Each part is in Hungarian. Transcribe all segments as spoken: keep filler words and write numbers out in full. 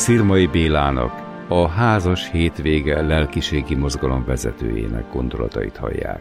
Szirmai Bélának, a házas hétvége lelkiségi mozgalom vezetőjének gondolatait hallják.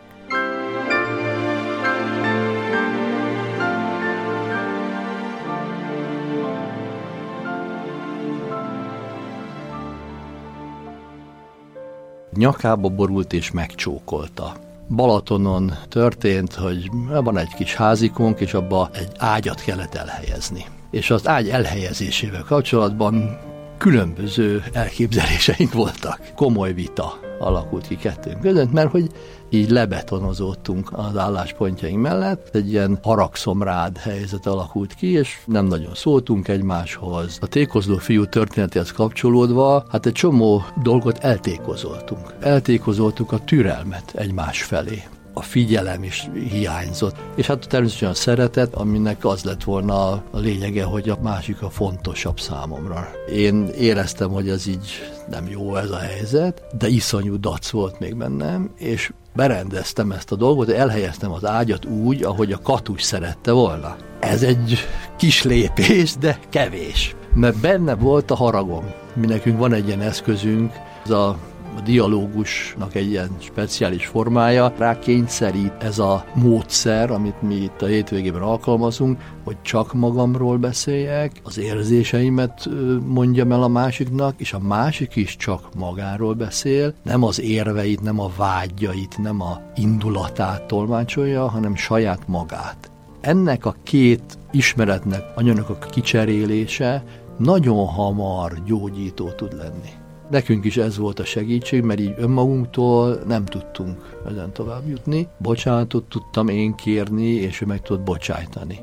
Nyakába borult és megcsókolta. Balatonon történt, hogy van egy kis házikónk, és abba egy ágyat kellett elhelyezni. És az ágy elhelyezésével kapcsolatban különböző elképzeléseink voltak. Komoly vita alakult ki kettőnk között, mert hogy így lebetonozódtunk az álláspontjaink mellett. Egy ilyen haragszomrád helyzet alakult ki, és nem nagyon szóltunk egymáshoz. A tékozló fiú történetéhez kapcsolódva, hát egy csomó dolgot eltékozoltunk. Eltékozoltuk a türelmet egymás felé. A figyelem is hiányzott. És hát természetesen a szeretet, aminek az lett volna a lényege, hogy a másik a fontosabb számomra. Én éreztem, hogy ez így nem jó ez a helyzet, de iszonyú dac volt még bennem, és berendeztem ezt a dolgot, elhelyeztem az ágyat úgy, ahogy a Katus szerette volna. Ez egy kis lépés, de kevés. Mert benne volt a haragom. Mi nekünk van egy ilyen eszközünk, ez a A dialógusnak egy ilyen speciális formája, rá kényszerít ez a módszer, amit mi itt a hétvégében alkalmazunk, hogy csak magamról beszéljek, az érzéseimet mondjam el a másiknak, és a másik is csak magáról beszél, nem az érveit, nem a vágyait, nem a indulatát tolmácsolja, hanem saját magát. Ennek a két ismeretnek, anyagnak a kicserélése nagyon hamar gyógyító tud lenni. Nekünk is ez volt a segítség, mert így önmagunktól nem tudtunk ezen tovább jutni. Bocsánatot tudtam én kérni, és ő meg tudott bocsájtani.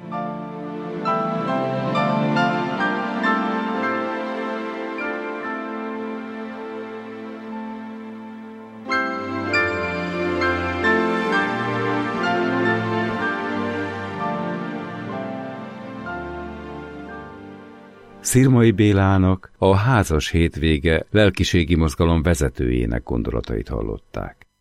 Szirmai Bélának, a házas hétvége lelkiségi mozgalom vezetőjének gondolatait hallották.